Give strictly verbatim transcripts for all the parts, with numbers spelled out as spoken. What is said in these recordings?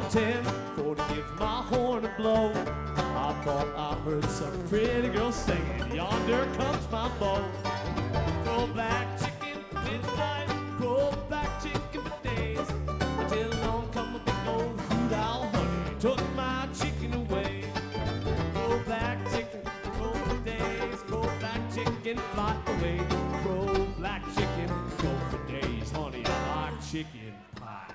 ten for to give my horn a blow. I thought I heard some pretty girl singing, yonder comes my beau. Crow black chicken for midnight, crow black chicken for days, until along come a big old hoot owl honey, took my chicken away. Crow black chicken, crow for days, crow black chicken fly away. Crow black chicken, go for days, honey, I like chicken pie.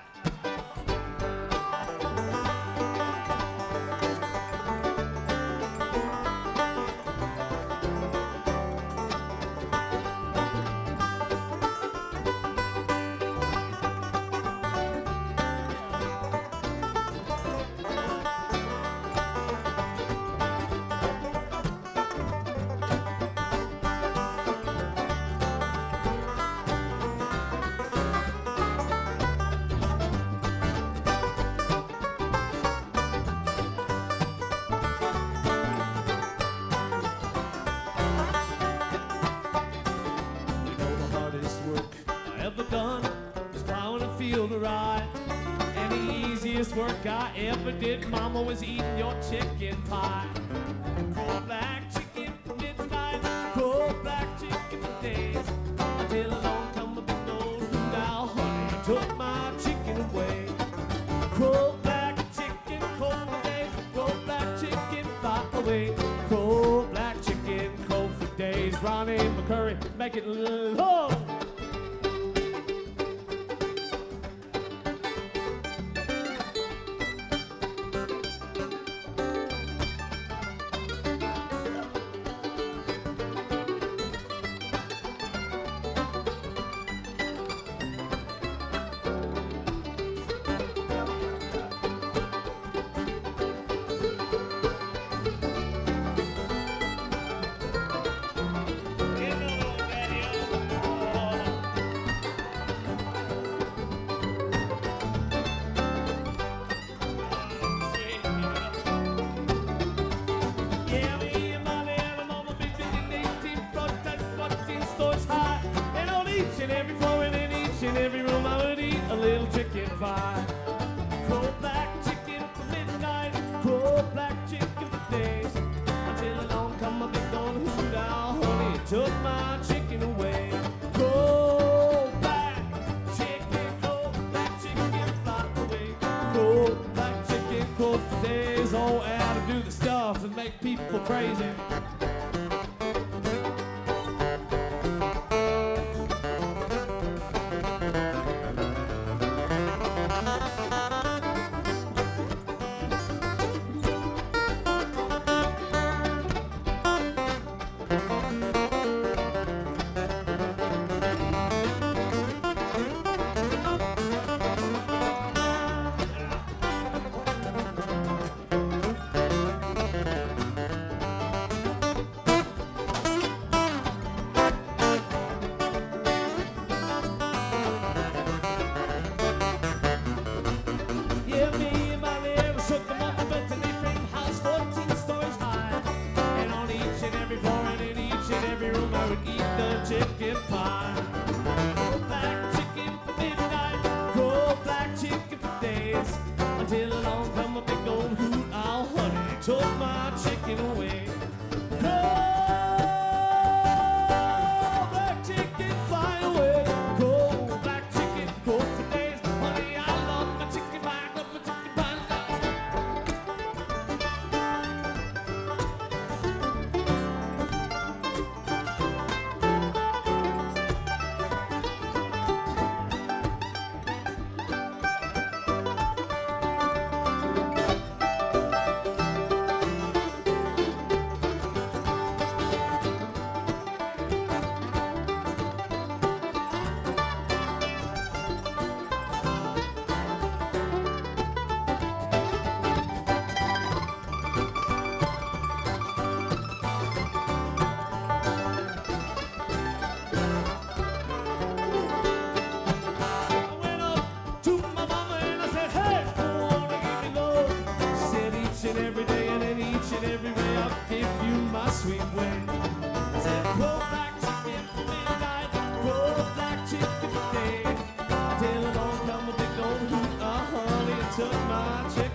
Work I ever did, Mama, was eating your chicken pie. Cold black chicken for midnight, cold black chicken for days, until along come a big old hoot owl honey, took my chicken away. Cold black chicken, cold for days, cold black chicken fly away. Cold black chicken, cold for days. Ronnie McCurry, make it low. Every room I would eat a little chicken pie. Cold black chicken for midnight, cold black chicken for days, until along come a big old hoot owl honey, took my chicken away. Cold black chicken, cold black chicken fly away. Cold black chicken, cold for days, all out to do the stuff and make people crazy. Chicken pie, cold black chicken for midnight, cold black chicken for days, until along come a big old hoot owl honey, took my chicken away. Cold black chicken fly away, cold black chicken, cold for days, honey, I love my chicken pie, love my chicken pie. sweet way. I said, cold black chicken for midnight, cold black chicken for day. Till along come a big old hoot, uh, honey, and took my chicken.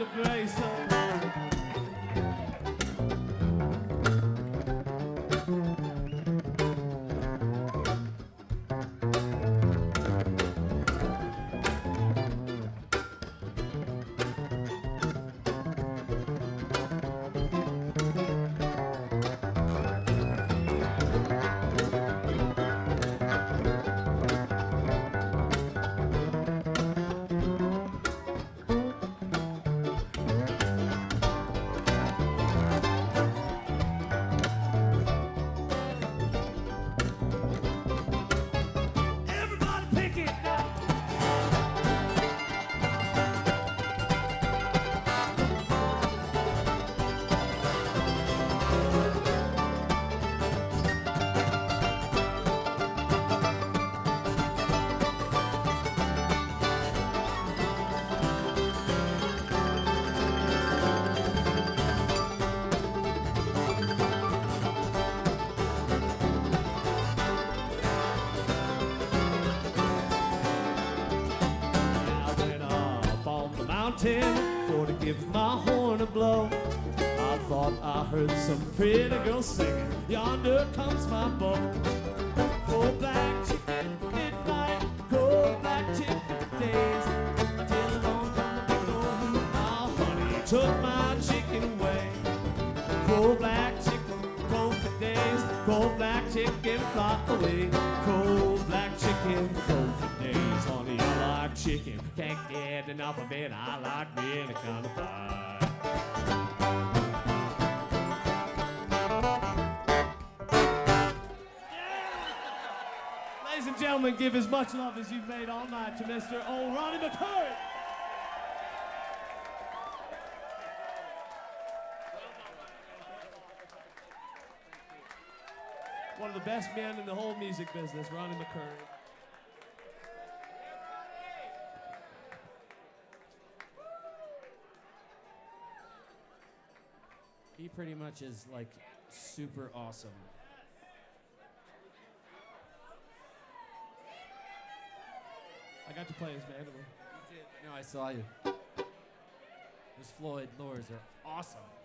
bracer. Everybody pick it now. I went up on the mountain for to give my horn a blow. I thought I heard some pretty girl singing, yonder comes my bow. Go black chicken midnight, go black chicken days, till along come the big old moon. Now honey took my chicken away. Go black chicken, go for days, go black chicken fly away. Go black chicken, go for days, honey I like chicken, can't get enough of it. I like me any kind of pie. Ladies and gentlemen, give as much love as you've made all night to Mister Old Ronnie McCurry. One of the best men in the whole music business, Ronnie McCurry. He pretty much is like super awesome. I got to play his mandolin. No, I saw you. Those Floyd Lures are awesome.